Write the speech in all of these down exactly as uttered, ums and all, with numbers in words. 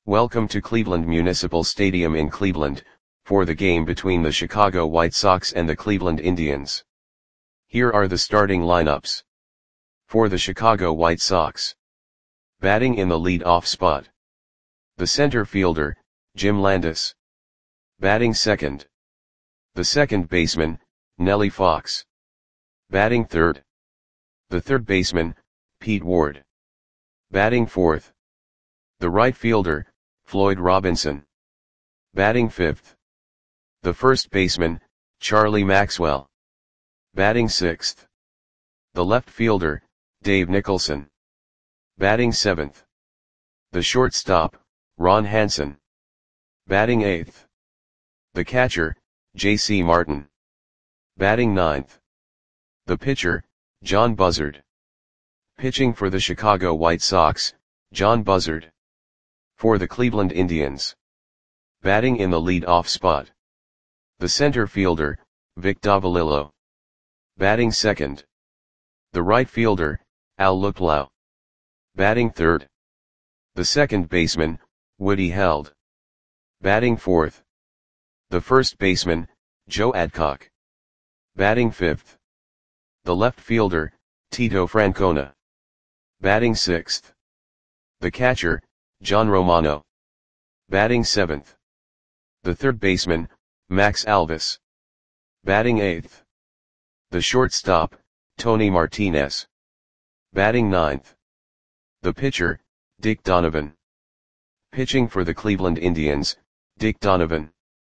Welcome to Cleveland Municipal Stadium in Cleveland, for the game between the Chicago White Sox and the Cleveland Indians. Here are the starting lineups. For the Chicago White Sox. Batting in the lead-off spot. The center fielder, Jim Landis. Batting second. The second baseman, Nellie Fox. Batting third. The third baseman, Pete Ward. Batting fourth. The right fielder, Floyd Robinson. Batting fifth. The first baseman, Charlie Maxwell. Batting sixth. The left fielder, Dave Nicholson. Batting seventh. The shortstop, Ron Hansen. Batting eighth. The catcher, J C Martin. Batting ninth. The pitcher, John Buzzard. Pitching for the Chicago White Sox, John Buzzard. For the Cleveland Indians. Batting in the lead-off spot. The center fielder, Vic Davalillo. Batting second. The right fielder, Al Luplow. Batting third. The second baseman, Woody Held. Batting fourth. The first baseman, Joe Adcock. Batting fifth. The left fielder, Tito Francona. Batting sixth. The catcher, John Romano. Batting seventh. The third baseman, Max Alvis. Batting eighth. The shortstop, Tony Martinez. Batting ninth. The pitcher, Dick Donovan. Pitching for the Cleveland Indians, Dick Donovan.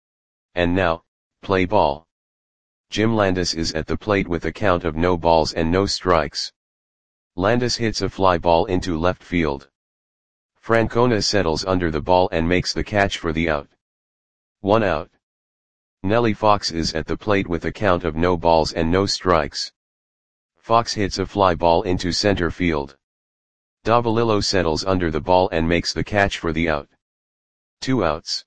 And now, play ball. Jim Landis is at the plate with a count of no balls and no strikes. Landis hits a fly ball into left field. Francona settles under the ball and makes the catch for the out. One out. Nellie Fox is at the plate with a count of no balls and no strikes. Fox hits a fly ball into center field. Davalillo settles under the ball and makes the catch for the out. Two outs.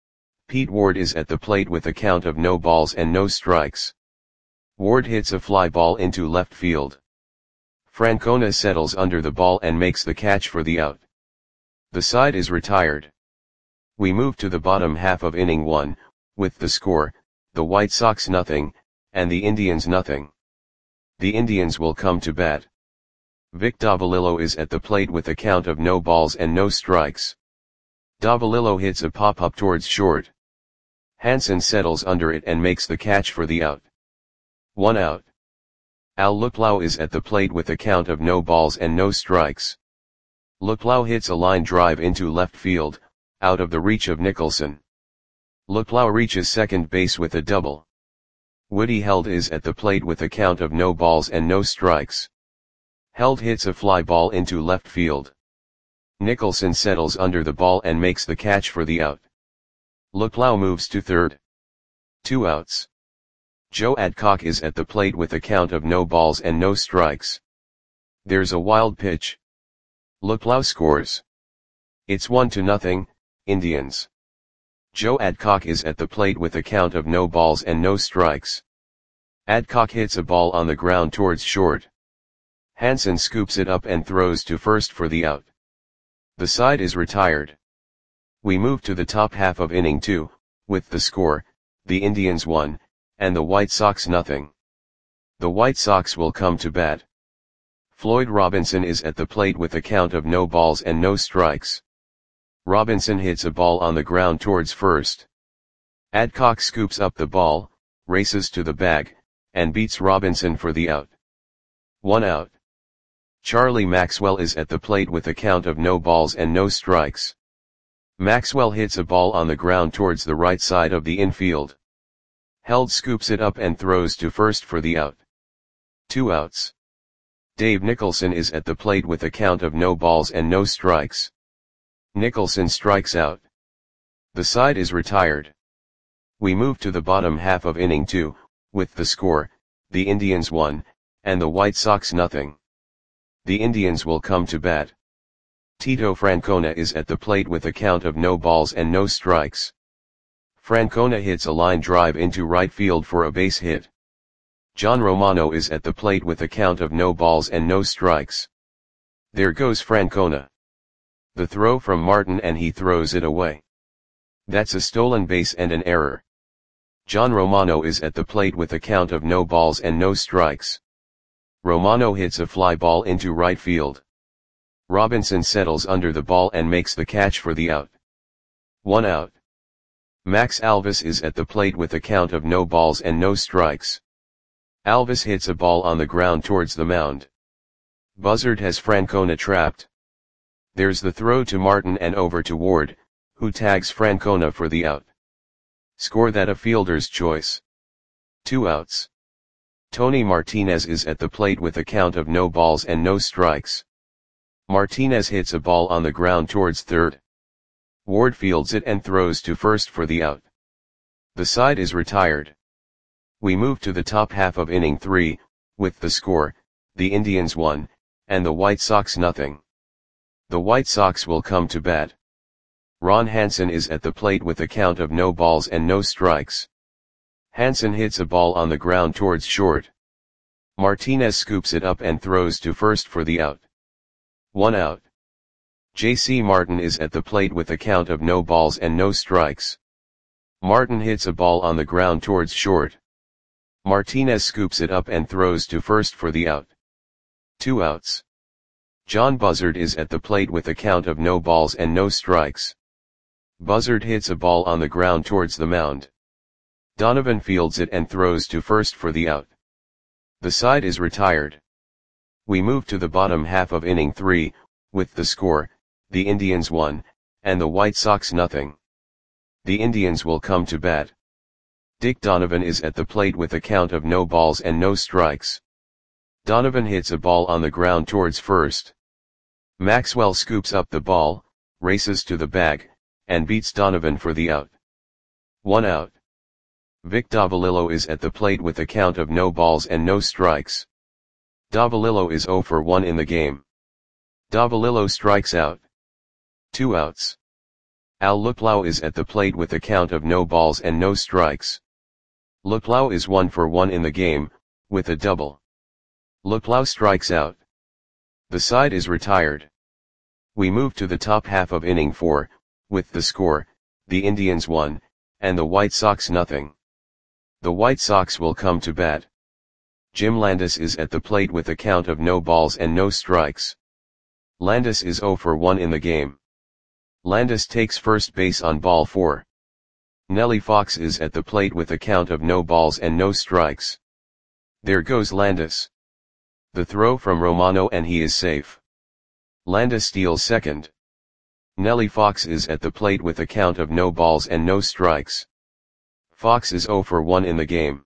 Pete Ward is at the plate with a count of no balls and no strikes. Ward hits a fly ball into left field. Francona settles under the ball and makes the catch for the out. The side is retired. We move to the bottom half of inning one, with the score, the White Sox nothing, and the Indians nothing. The Indians will come to bat. Vic Davalillo is at the plate with a count of no balls and no strikes. Davalillo hits a pop-up towards short. Hansen settles under it and makes the catch for the out. One out. Al Luplow is at the plate with a count of no balls and no strikes. Luplow hits a line drive into left field, out of the reach of Nicholson. Luplow reaches second base with a double. Woody Held is at the plate with a count of no balls and no strikes. Held hits a fly ball into left field. Nicholson settles under the ball and makes the catch for the out. Luplow moves to third. Two outs. Joe Adcock is at the plate with a count of no balls and no strikes. There's a wild pitch. Luplow scores. It's one to nothing, Indians. Joe Adcock is at the plate with a count of no balls and no strikes. Adcock hits a ball on the ground towards short. Hansen scoops it up and throws to first for the out. The side is retired. We move to the top half of inning two, with the score, the Indians one, and the White Sox nothing. The White Sox will come to bat. Floyd Robinson is at the plate with a count of no balls and no strikes. Robinson hits a ball on the ground towards first. Adcock scoops up the ball, races to the bag, and beats Robinson for the out. One out. Charlie Maxwell is at the plate with a count of no balls and no strikes. Maxwell hits a ball on the ground towards the right side of the infield. Held scoops it up and throws to first for the out. Two outs. Dave Nicholson is at the plate with a count of no balls and no strikes. Nicholson strikes out. The side is retired. We move to the bottom half of inning two, with the score, the Indians one, and the White Sox nothing. The Indians will come to bat. Tito Francona is at the plate with a count of no balls and no strikes. Francona hits a line drive into right field for a base hit. John Romano is at the plate with a count of no balls and no strikes. There goes Francona. The throw from Martin and he throws it away. That's a stolen base and an error. John Romano is at the plate with a count of no balls and no strikes. Romano hits a fly ball into right field. Robinson settles under the ball and makes the catch for the out. One out. Max Alvis is at the plate with a count of no balls and no strikes. Alvis hits a ball on the ground towards the mound. Buzzard has Francona trapped. There's the throw to Martin and over to Ward, who tags Francona for the out. Score that a fielder's choice. Two outs. Tony Martinez is at the plate with a count of no balls and no strikes. Martinez hits a ball on the ground towards third. Ward fields it and throws to first for the out. The side is retired. We move to the top half of inning three, with the score, the Indians one, and the White Sox nothing. The White Sox will come to bat. Ron Hansen is at the plate with a count of no balls and no strikes. Hansen hits a ball on the ground towards short. Martinez scoops it up and throws to first for the out. One out. J C Martin is at the plate with a count of no balls and no strikes. Martin hits a ball on the ground towards short. Martinez scoops it up and throws to first for the out. Two outs. John Buzzard is at the plate with a count of no balls and no strikes. Buzzard hits a ball on the ground towards the mound. Donovan fields it and throws to first for the out. The side is retired. We move to the bottom half of inning three, with the score, the Indians one, and the White Sox nothing. The Indians will come to bat. Dick Donovan is at the plate with a count of no balls and no strikes. Donovan hits a ball on the ground towards first. Maxwell scoops up the ball, races to the bag, and beats Donovan for the out. One out. Vic Davalillo is at the plate with a count of no balls and no strikes. Davalillo is zero for one in the game. Davalillo strikes out. Two outs. Al Luplow is at the plate with a count of no balls and no strikes. Luplow is one for one in the game, with a double. Luplow strikes out. The side is retired. We move to the top half of inning four, with the score, the Indians one, and the White Sox nothing. The White Sox will come to bat. Jim Landis is at the plate with a count of no balls and no strikes. Landis is zero for one in the game. Landis takes first base on ball four. Nellie Fox is at the plate with a count of no balls and no strikes. There goes Landis. The throw from Romano and he is safe. Landis steals second. Nellie Fox is at the plate with a count of no balls and no strikes. Fox is zero for one in the game.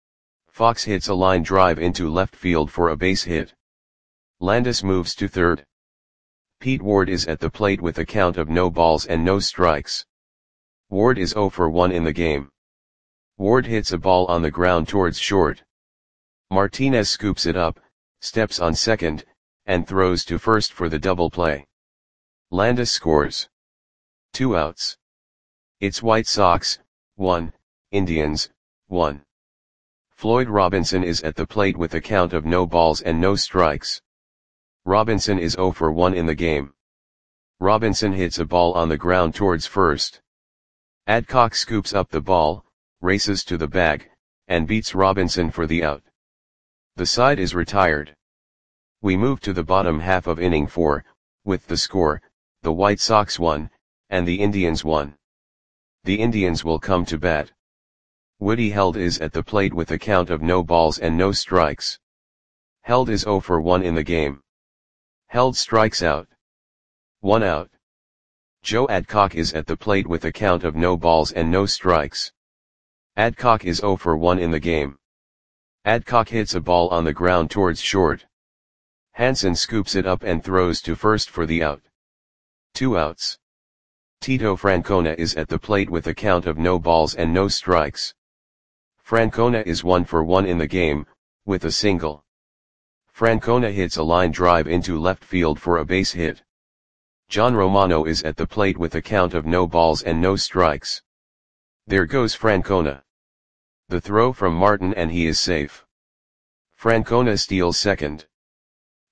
Fox hits a line drive into left field for a base hit. Landis moves to third. Pete Ward is at the plate with a count of no balls and no strikes. Ward is zero for one in the game. Ward hits a ball on the ground towards short. Martinez scoops it up, steps on second, and throws to first for the double play. Landis scores. Two outs. It's White Sox, one, Indians, one. Floyd Robinson is at the plate with a count of no balls and no strikes. Robinson is zero for one in the game. Robinson hits a ball on the ground towards first. Adcock scoops up the ball, races to the bag, and beats Robinson for the out. The side is retired. We move to the bottom half of inning four, with the score, the White Sox one, and the Indians one. The Indians will come to bat. Woody Held is at the plate with a count of no balls and no strikes. Held is zero for one in the game. Held strikes out. One out. Joe Adcock is at the plate with a count of no balls and no strikes. Adcock is zero for one in the game. Adcock hits a ball on the ground towards short. Hansen scoops it up and throws to first for the out. Two outs. Tito Francona is at the plate with a count of no balls and no strikes. Francona is one for one in the game, with a single. Francona hits a line drive into left field for a base hit. John Romano is at the plate with a count of no balls and no strikes. There goes Francona. The throw from Martin and he is safe. Francona steals second.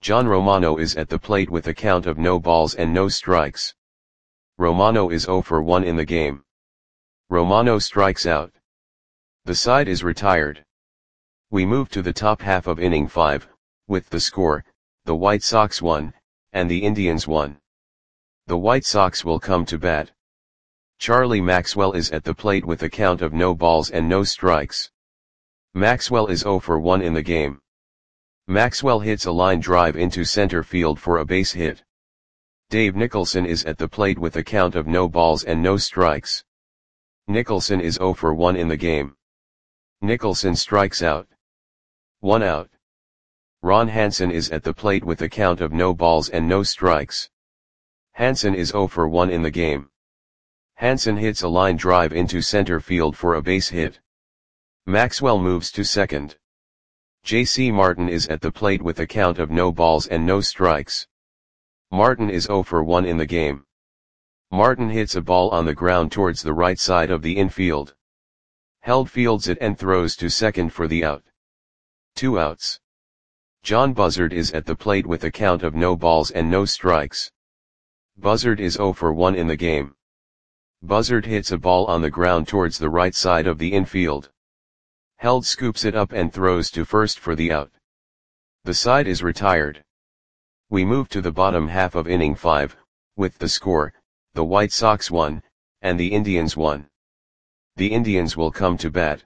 John Romano is at the plate with a count of no balls and no strikes. Romano is zero for one in the game. Romano strikes out. The side is retired. We move to the top half of inning five, with the score, the White Sox won, and the Indians won. The White Sox will come to bat. Charlie Maxwell is at the plate with a count of no balls and no strikes. Maxwell is zero for one in the game. Maxwell hits a line drive into center field for a base hit. Dave Nicholson is at the plate with a count of no balls and no strikes. Nicholson is zero for one in the game. Nicholson strikes out. One out. Ron Hansen is at the plate with a count of no balls and no strikes. Hansen is zero for one in the game. Hansen hits a line drive into center field for a base hit. Maxwell moves to second. J C Martin is at the plate with a count of no balls and no strikes. Martin is zero for one in the game. Martin hits a ball on the ground towards the right side of the infield. Held fields it and throws to second for the out. Two outs. John Buzzard is at the plate with a count of no balls and no strikes. Buzzard is zero for one in the game. Buzzard hits a ball on the ground towards the right side of the infield. Held scoops it up and throws to first for the out. The side is retired. We move to the bottom half of inning five, with the score, the White Sox won, and the Indians won. The Indians will come to bat.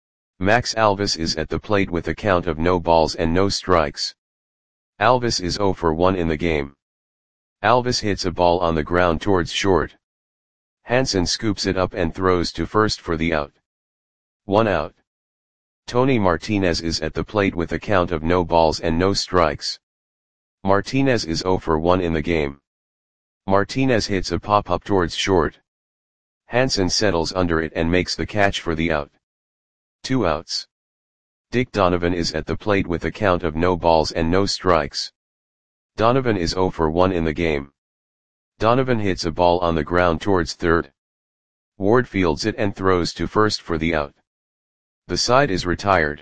Max Alvis is at the plate with a count of no balls and no strikes. Alvis is zero for one in the game. Alvis hits a ball on the ground towards short. Hansen scoops it up and throws to first for the out. One out. Tony Martinez is at the plate with a count of no balls and no strikes. Martinez is zero for one in the game. Martinez hits a pop-up towards short. Hansen settles under it and makes the catch for the out. Two outs. Dick Donovan is at the plate with a count of no balls and no strikes. Donovan is zero for one in the game. Donovan hits a ball on the ground towards third. Ward fields it and throws to first for the out. The side is retired.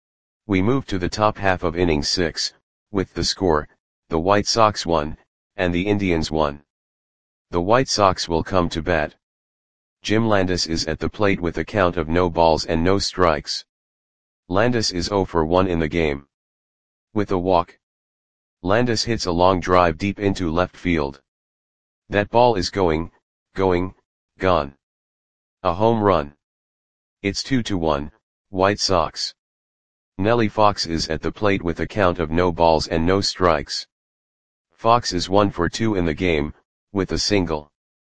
We move to the top half of inning six, with the score, the White Sox won, and the Indians won. The White Sox will come to bat. Jim Landis is at the plate with a count of no balls and no strikes. Landis is zero for one in the game. With a walk. Landis hits a long drive deep into left field. That ball is going, going, gone. A home run. It's two to one, White Sox. Nellie Fox is at the plate with a count of no balls and no strikes. Fox is one for two in the game, with a single.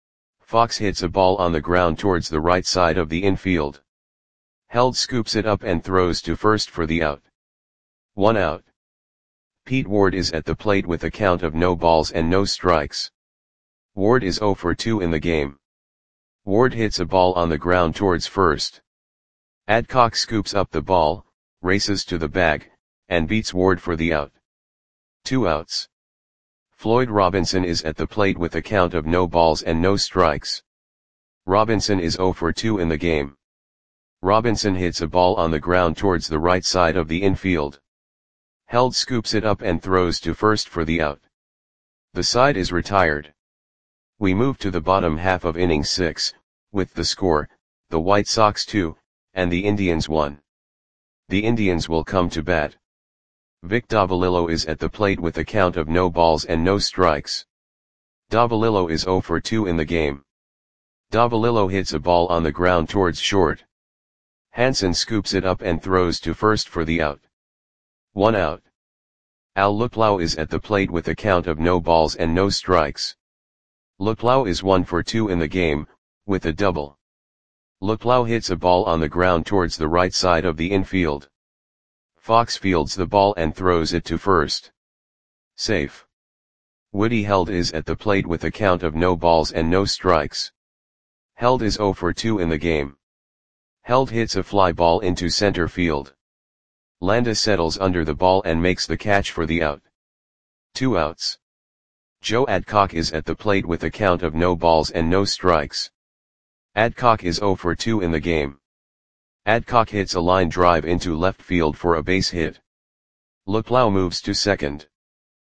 Fox hits a ball on the ground towards the right side of the infield. Held scoops it up and throws to first for the out. One out. Pete Ward is at the plate with a count of no balls and no strikes. Ward is zero for two in the game. Ward hits a ball on the ground towards first. Adcock scoops up the ball, races to the bag, and beats Ward for the out. Two outs. Floyd Robinson is at the plate with a count of no balls and no strikes. Robinson is zero for two in the game. Robinson hits a ball on the ground towards the right side of the infield. Held scoops it up and throws to first for the out. The side is retired. We move to the bottom half of inning six, with the score, the White Sox two, and the Indians one. The Indians will come to bat. Vic Davalillo is at the plate with a count of no balls and no strikes. Davalillo is zero for two in the game. Davalillo hits a ball on the ground towards short. Hansen scoops it up and throws to first for the out. One out. Al Luplow is at the plate with a count of no balls and no strikes. Luplow is one for two in the game, with a double. Luplow hits a ball on the ground towards the right side of the infield. Fox fields the ball and throws it to first. Safe. Woody Held is at the plate with a count of no balls and no strikes. Held is zero for two in the game. Held hits a fly ball into center field. Landis settles under the ball and makes the catch for the out. Two outs. Joe Adcock is at the plate with a count of no balls and no strikes. Adcock is zero for two in the game. Adcock hits a line drive into left field for a base hit. Luplow moves to second.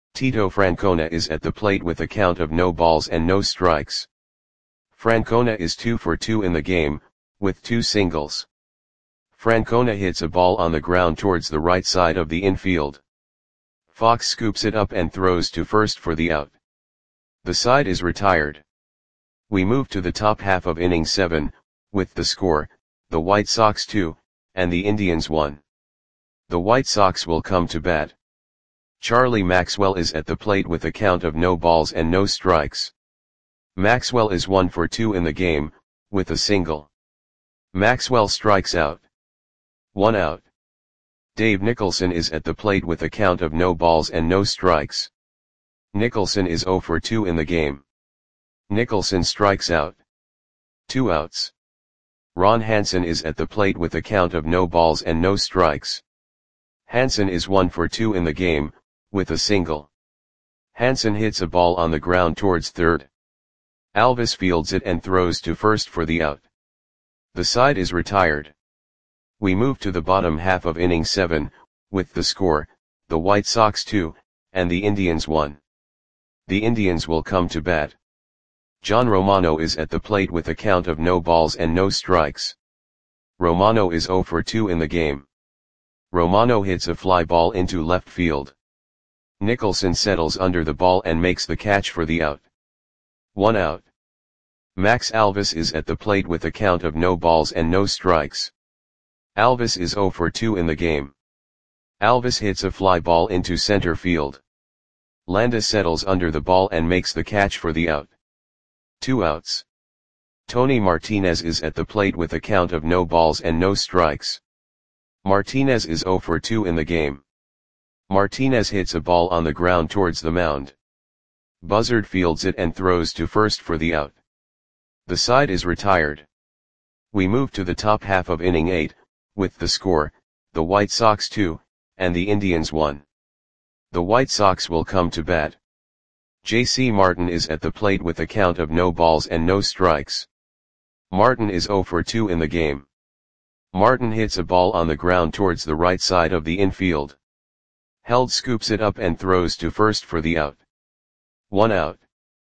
Tito Francona is at the plate with a count of no balls and no strikes. Francona is two for two in the game, with two singles. Francona hits a ball on the ground towards the right side of the infield. Fox scoops it up and throws to first for the out. The side is retired. We move to the top half of inning seven, with the score, the White Sox two, and the Indians one. The White Sox will come to bat. Charlie Maxwell is at the plate with a count of no balls and no strikes. Maxwell is one for two in the game, with a single. Maxwell strikes out. One out. Dave Nicholson is at the plate with a count of no balls and no strikes. Nicholson is zero for two in the game. Nicholson strikes out. Two outs. Ron Hansen is at the plate with a count of no balls and no strikes. Hansen is one for two in the game, with a single. Hansen hits a ball on the ground towards third. Alvis fields it and throws to first for the out. The side is retired. We move to the bottom half of inning seven, with the score, the White Sox two, and the Indians one. The Indians will come to bat. John Romano is at the plate with a count of no balls and no strikes. Romano is zero for two in the game. Romano hits a fly ball into left field. Nicholson settles under the ball and makes the catch for the out. One out. Max Alvis is at the plate with a count of no balls and no strikes. Alvis is zero for two in the game. Alvis hits a fly ball into center field. Landis settles under the ball and makes the catch for the out. Two outs. Tony Martinez is at the plate with a count of no balls and no strikes. Martinez is zero for two in the game. Martinez hits a ball on the ground towards the mound. Buzzard fields it and throws to first for the out. The side is retired. We move to the top half of inning eight, with the score, the White Sox two, and the Indians one. The White Sox will come to bat. J C Martin is at the plate with a count of no balls and no strikes. Martin is zero for two in the game. Martin hits a ball on the ground towards the right side of the infield. Held scoops it up and throws to first for the out. One out.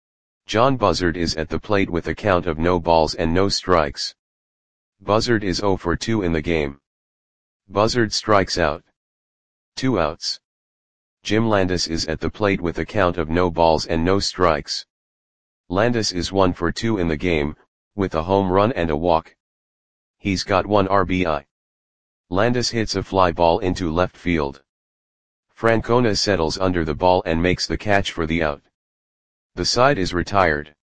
John Buzzard is at the plate with a count of no balls and no strikes. Buzzard is zero for two in the game. Buzzard strikes out. Two outs. Jim Landis is at the plate with a count of no balls and no strikes. Landis is one for two in the game, with a home run and a walk. He's got one R B I. Landis hits a fly ball into left field. Francona settles under the ball and makes the catch for the out. The side is retired.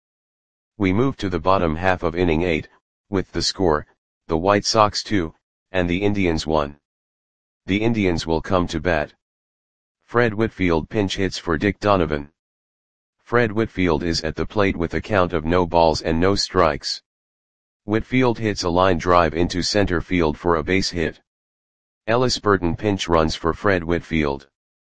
We move to the bottom half of inning eight, with the score, the White Sox two, and the Indians one. The Indians will come to bat. Fred Whitfield pinch hits for Dick Donovan. Fred Whitfield is at the plate with a count of no balls and no strikes. Whitfield hits a line drive into center field for a base hit. Ellis Burton pinch runs for Fred Whitfield.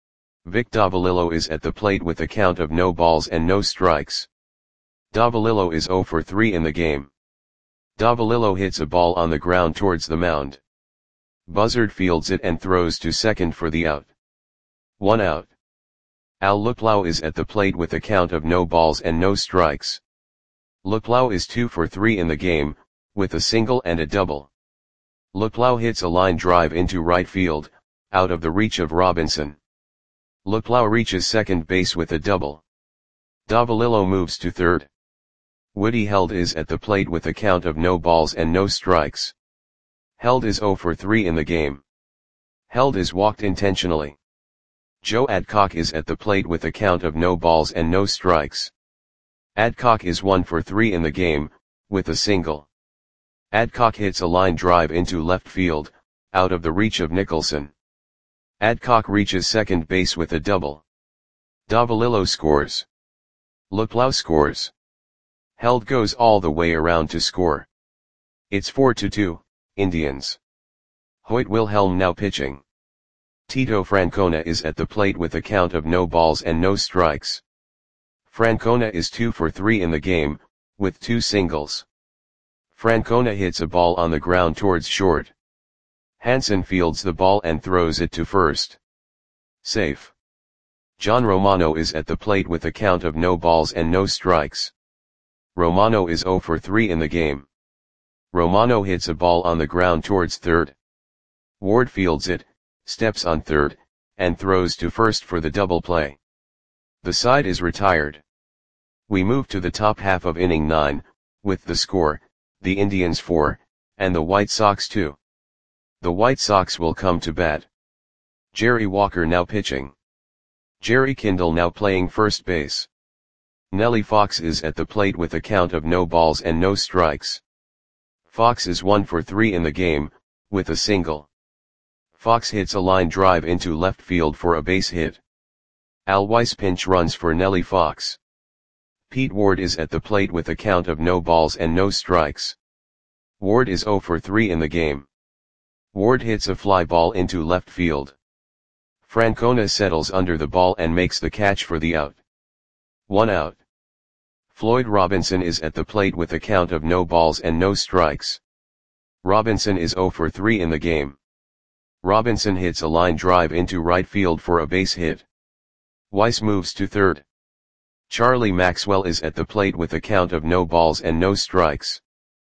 Vic Davalillo is at the plate with a count of no balls and no strikes. Davalillo is zero for three in the game. Davalillo hits a ball on the ground towards the mound. Buzzard fields it and throws to second for the out. One out. Al Luplow is at the plate with a count of no balls and no strikes. Luplow is two for three in the game, with a single and a double. Luplow hits a line drive into right field, out of the reach of Robinson. Luplow reaches second base with a double. Davalillo moves to third. Woody Held is at the plate with a count of no balls and no strikes. Held is zero for three in the game. Held is walked intentionally. Joe Adcock is at the plate with a count of no balls and no strikes. Adcock is one for three in the game, with a single. Adcock hits a line drive into left field, out of the reach of Nicholson. Adcock reaches second base with a double. Davalillo scores. Luplow scores. Held goes all the way around to score. It's four to two, Indians. Hoyt Wilhelm now pitching. Tito Francona is at the plate with a count of no balls and no strikes. Francona is two for three in the game, with two singles. Francona hits a ball on the ground towards short. Hansen fields the ball and throws it to first. Safe. John Romano is at the plate with a count of no balls and no strikes. Romano is zero for three in the game. Romano hits a ball on the ground towards third. Ward fields it, steps on third, and throws to first for the double play. The side is retired. We move to the top half of inning nine, with the score, the Indians four, and the White Sox two. The White Sox will come to bat. Jerry Walker now pitching. Jerry Kindle now playing first base. Nellie Fox is at the plate with a count of no balls and no strikes. Fox is one for three in the game, with a single. Fox hits a line drive into left field for a base hit. Al Weiss pinch runs for Nellie Fox. Pete Ward is at the plate with a count of no balls and no strikes. Ward is zero for three in the game. Ward hits a fly ball into left field. Francona settles under the ball and makes the catch for the out. One out. Floyd Robinson is at the plate with a count of no balls and no strikes. Robinson is zero for three in the game. Robinson hits a line drive into right field for a base hit. Weiss moves to third. Charlie Maxwell is at the plate with a count of no balls and no strikes.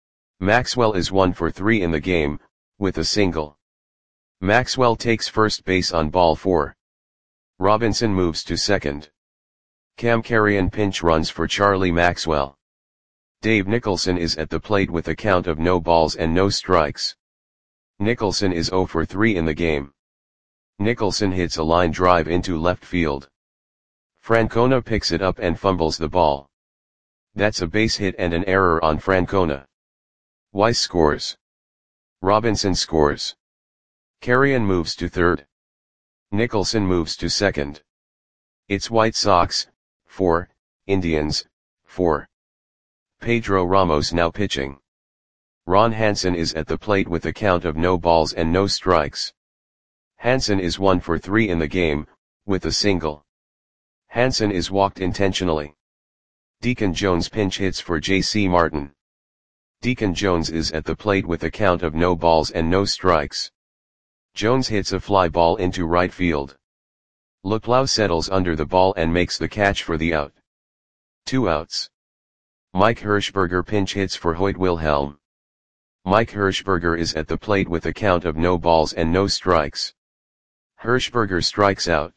Maxwell is one for three in the game, with a single. Maxwell takes first base on ball four. Robinson moves to second. Cam Carrion pinch runs for Charlie Maxwell. Dave Nicholson is at the plate with a count of no balls and no strikes. Nicholson is zero for three in the game. Nicholson hits a line drive into left field. Francona picks it up and fumbles the ball. That's a base hit and an error on Francona. Weiss scores. Robinson scores. Carrion moves to third. Nicholson moves to second. It's White Sox, four, Indians, four. Pedro Ramos now pitching. Ron Hansen is at the plate with a count of no balls and no strikes. Hansen is one for three in the game, with a single. Hansen is walked intentionally. Deacon Jones pinch hits for J C Martin. Deacon Jones is at the plate with a count of no balls and no strikes. Jones hits a fly ball into right field. Luplow settles under the ball and makes the catch for the out. Two outs. Mike Hirschberger pinch hits for Hoyt Wilhelm. Mike Hirschberger is at the plate with a count of no balls and no strikes. Hirschberger strikes out.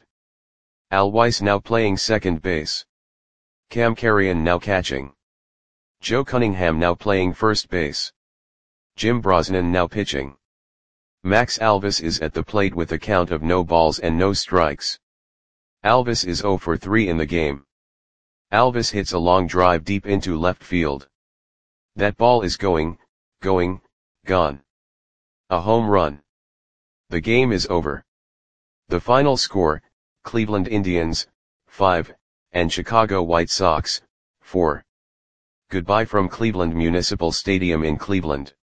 Al Weiss now playing second base. Cam Carrion now catching. Joe Cunningham now playing first base. Jim Brosnan now pitching. Max Alvis is at the plate with a count of no balls and no strikes. Alvis is zero for three in the game. Alvis hits a long drive deep into left field. That ball is going, going, gone. A home run. The game is over. The final score, Cleveland Indians, five, and Chicago White Sox, four. Goodbye from Cleveland Municipal Stadium in Cleveland.